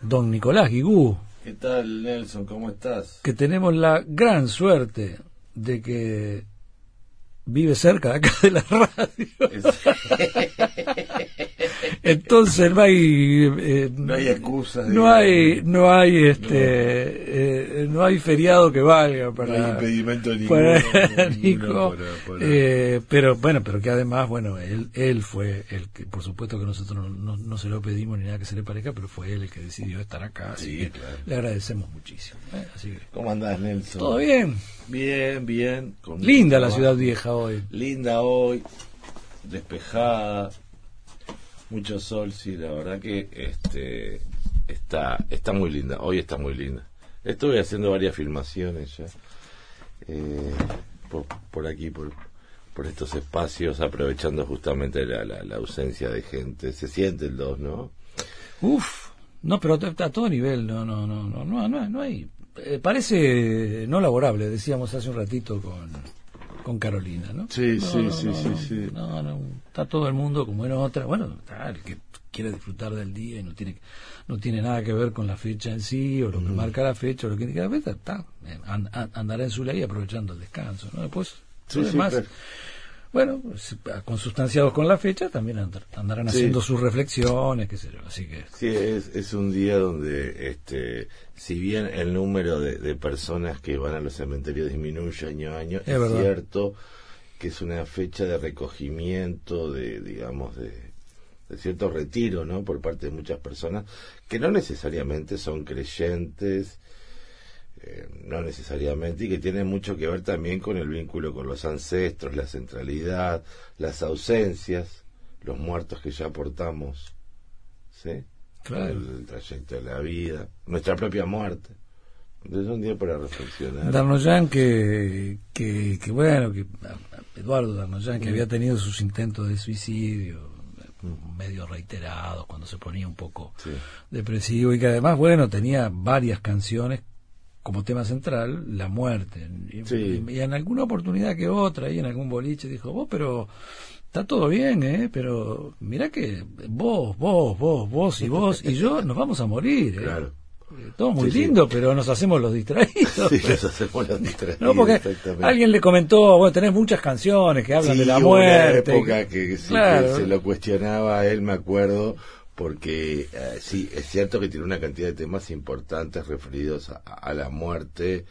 don Nicolás Guigú, ¿Qué tal, Nelson? ¿Cómo estás? que tenemos la gran suerte de que vive cerca de acá de la radio. Entonces no hay no hay excusas. No hay feriado que valga para, no hay impedimento ninguno, para Nico, para... pero que además, él fue el que, por supuesto que nosotros no se lo pedimos ni nada que se le parezca, pero fue él el que decidió estar acá, así que claro, le agradecemos muchísimo. Así que, ¿cómo andás, Nelson? ¿Todo bien? Bien. Linda la ciudad vieja hoy. Linda hoy, despejada, mucho sol, sí, la verdad que está muy linda, hoy está muy linda. Estuve haciendo varias filmaciones ya, por aquí, por estos espacios, aprovechando justamente la ausencia de gente. Se siente el 2, ¿no? No, pero a todo nivel, no hay. Parece no laborable, decíamos hace un ratito con Carolina, ¿no? Sí. No, está todo el mundo como en otra. Bueno, está el que quiere disfrutar del día y no tiene nada que ver con la fecha en sí, o lo que marca la fecha, o lo que indica la fecha, andará en su ley aprovechando el descanso, ¿no? Después, además, claro. Bueno, consustanciados con la fecha, también andarán haciendo sus reflexiones, qué sé yo, así que... Sí, es un día donde, si bien el número de personas que van a los cementerios disminuye año a año, es cierto que es una fecha de recogimiento, de cierto retiro, ¿no?, por parte de muchas personas que no necesariamente son creyentes, no necesariamente, y que tiene mucho que ver también con el vínculo con los ancestros, la centralidad, las ausencias, los muertos que ya aportamos, ¿sí? Claro. El trayecto de la vida, nuestra propia muerte. Entonces es un día para reflexionar. Darnoyan que Eduardo Darnoyan, que había tenido sus intentos de suicidio medio reiterados, cuando se ponía un poco depresivo, y que además, tenía varias canciones como tema central, la muerte. Y en alguna oportunidad que otra, y en algún boliche, dijo, pero está todo bien, pero mirá que vos y yo nos vamos a morir, Claro. Todo muy lindo, pero nos hacemos los distraídos. Sí, nos hacemos los distraídos. No, porque alguien le comentó, tenés muchas canciones que hablan de la muerte. Una época que se lo cuestionaba a él, me acuerdo, porque sí, es cierto que tiene una cantidad de temas importantes referidos a la muerte,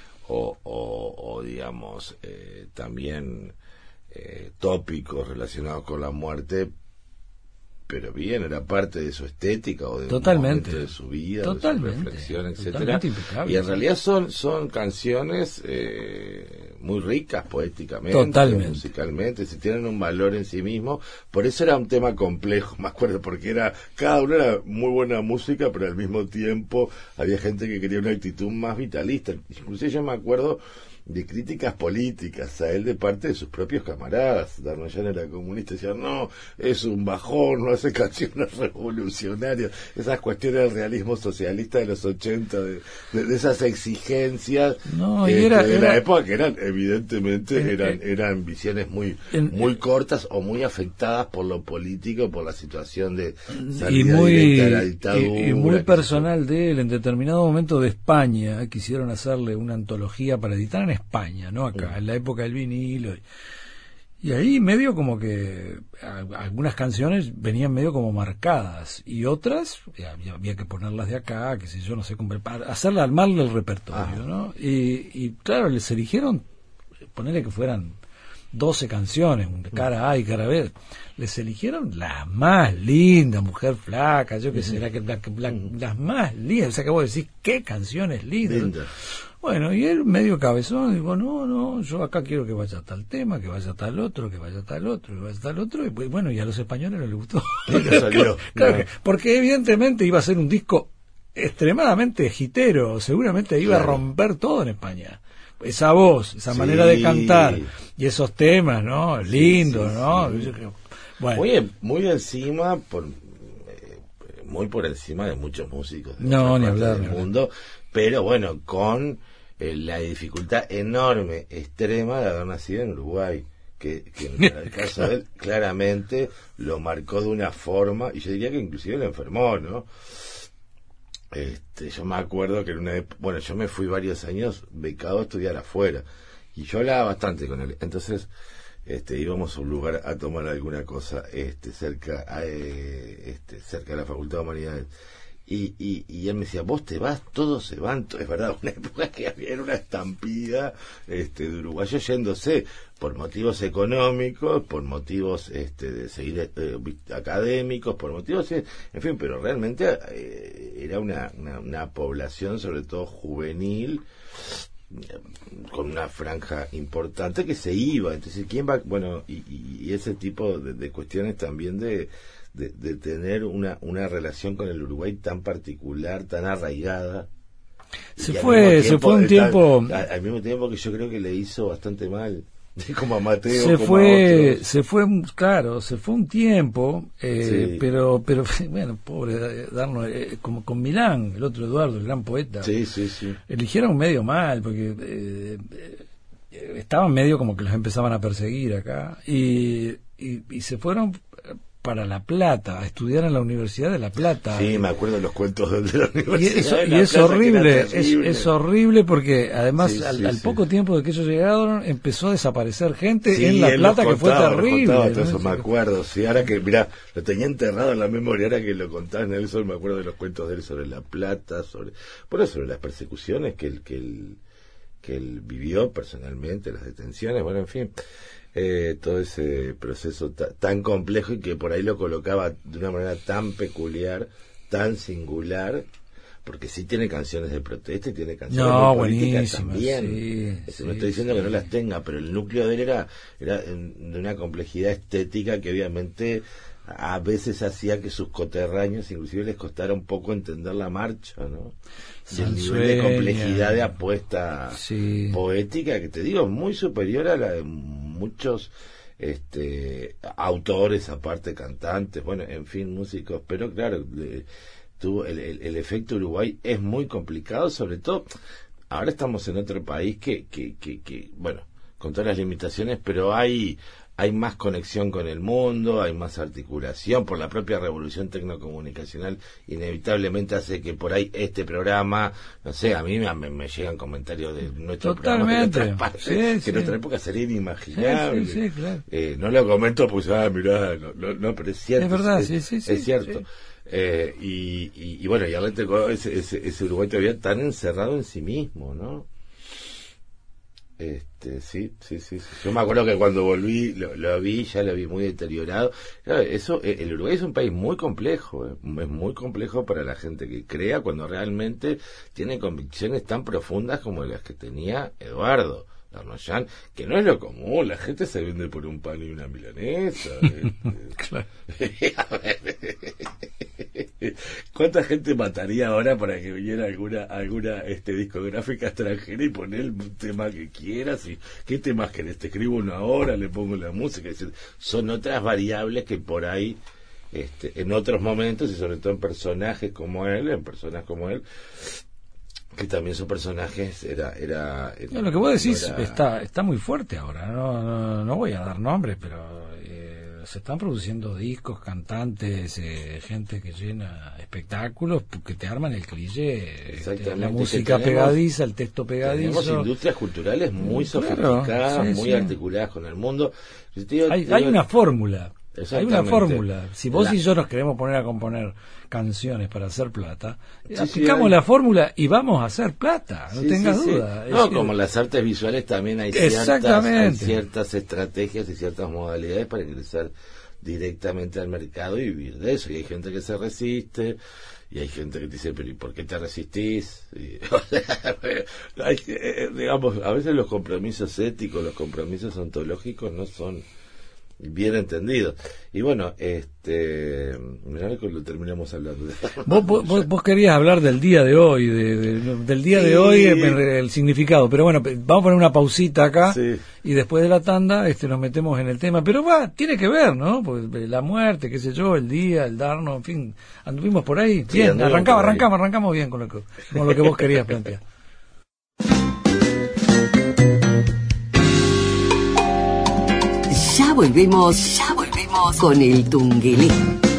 o digamos, también tópicos relacionados con la muerte, pero bien, era parte de su estética o de un momento de su vida, de su reflexión, etcétera. Y en realidad son canciones muy ricas poéticamente, musicalmente, si tienen un valor en sí mismo. Por eso era un tema complejo, me acuerdo, porque cada uno era muy buena música, pero al mismo tiempo había gente que quería una actitud más vitalista. Inclusive yo me acuerdo de críticas políticas a él de parte de sus propios camaradas. Darnoyan era comunista, decía, no, es un bajón, no hace canciones revolucionarias, esas cuestiones del realismo socialista de los 80, de esas exigencias de la época, que eran evidentemente eran visiones muy cortas o muy afectadas por lo político, por la situación de salida directa de la dictadura, y muy personal de él. En determinado momento de España quisieron hacerle una antología para editar en España, no acá, en la época del vinilo, y ahí medio como que algunas canciones venían medio como marcadas, y otras había que ponerlas de acá, que sé yo, no sé, para armarle el repertorio, ¿no? Y claro, les eligieron, ponerle que fueran 12 canciones, cara A y cara B, les eligieron las más lindas, Mujer Flaca, yo qué sé, las más lindas, o sea que vos decís, qué canciones lindas. Bueno, y él medio cabezón, dijo, no, yo acá quiero que vaya tal tema, que vaya tal otro, que vaya tal otro, que vaya tal otro, y bueno, y a los españoles no les gustó. Salió, claro, porque evidentemente iba a ser un disco extremadamente hitero, seguramente iba a romper todo en España. Esa voz, esa manera de cantar, y esos temas, ¿no? Lindos, ¿no? Sí. Bueno. Muy encima, muy por encima de muchos músicos ni hablar, del mundo, pero bueno, con la dificultad enorme, extrema de haber nacido en Uruguay, que en el caso de él claramente lo marcó de una forma, y yo diría que inclusive lo enfermó, ¿no? yo me acuerdo que en una bueno, yo me fui varios años becado a estudiar afuera y yo hablaba bastante con él, entonces íbamos a un lugar a tomar alguna cosa cerca de la Facultad de Humanidades y él me decía, vos te vas, todos se van, es verdad, una época que había una estampida de uruguayos yéndose por motivos económicos, por motivos de seguir académicos, por motivos, en fin, pero realmente era una población, sobre todo juvenil, con una franja importante que se iba. Entonces, ¿quién va? Bueno, y ese tipo de cuestiones también de tener una relación con el Uruguay tan particular, tan arraigada. Se fue un tiempo. Al mismo tiempo que yo creo que le hizo bastante mal. Como a Mateo, se como fue, a otros. se fue un tiempo, Sí. pero bueno, pobre darnos, como con Milán, el otro Eduardo, el gran poeta. Sí. Eligieron medio mal, porque estaban medio como que los empezaban a perseguir acá, y se fueron para La Plata, a estudiar en la Universidad de La Plata. Sí, me acuerdo de los cuentos de la Universidad. Y es horrible, es horrible porque además al poco tiempo de que ellos llegaron empezó a desaparecer gente en La Plata, que fue terrible. Eso me acuerdo, sí, ahora que, mirá, lo tenía enterrado en la memoria, ahora que lo contaba Nelson, me acuerdo de los cuentos de él sobre La Plata, sobre las persecuciones que él vivió personalmente, las detenciones, bueno, en fin. Todo ese proceso tan complejo y que por ahí lo colocaba de una manera tan peculiar, tan singular, porque sí tiene canciones de protesta y tiene canciones muy políticas también. No estoy diciendo que no las tenga, pero el núcleo de él era de una complejidad estética que obviamente a veces hacía que sus coterráneos inclusive les costara un poco entender la marcha, ¿no? Y el nivel de complejidad de apuesta poética, que te digo, muy superior a la de muchos autores, aparte cantantes, bueno, en fin, músicos, pero claro, el efecto Uruguay es muy complicado, sobre todo ahora estamos en otro país que bueno, con todas las limitaciones, pero hay más conexión con el mundo, hay más articulación por la propia revolución tecnocomunicacional, inevitablemente hace que por ahí este programa, no sé, a mí me llegan comentarios de nuestro programa de otras partes, que en otra época sería inimaginable. Sí, claro. No lo comento pues, mirá, no, pero es cierto. Es verdad, es cierto. Sí. Y bueno, y ahora ese Uruguay todavía tan encerrado en sí mismo, ¿no? Sí. Yo me acuerdo que cuando volví lo vi muy deteriorado. Claro, el Uruguay es un país muy complejo, es muy complejo para la gente que crea cuando realmente tiene convicciones tan profundas como las que tenía Eduardo Darnoyan, que no es lo común. La gente se vende por un pan y una milanesa. Claro. ¿Cuánta gente mataría ahora para que viniera alguna discográfica extranjera y poner un tema que quieras? Y ¿qué temas querés? Te escribo una hora, le pongo la música. Es decir, son otras variables que por ahí en otros momentos, y sobre todo en personas como él, que también son personajes lo que vos decís está muy fuerte ahora. No voy a dar nombres, pero se están produciendo discos, cantantes, gente que llena espectáculos que te arman el cliché, la música pegadiza, el texto pegadizo. Tenemos industrias culturales muy sofisticadas, muy articuladas con el mundo. Hay una fórmula. Hay una fórmula. Si vos y yo nos queremos poner a componer canciones para hacer plata, aplicamos la fórmula y vamos a hacer plata, no tengas duda. No, como las artes visuales también hay ciertas estrategias y ciertas modalidades para ingresar directamente al mercado y vivir de eso. Y hay gente que se resiste, y hay gente que te dice, pero ¿y por qué te resistís? Digamos, a veces los compromisos éticos, los compromisos ontológicos no son bien entendido. Y bueno, mirá que lo terminamos hablando. Vos querías hablar del día de hoy, del día de hoy, el significado, pero bueno, vamos a poner una pausita acá y después de la tanda nos metemos en el tema, pero tiene que ver, ¿no? Pues la muerte, qué sé yo, el día, el darnos, en fin, anduvimos por ahí. Bien, arrancamos bien con lo que vos querías plantear. Ya volvemos con el Tungelé.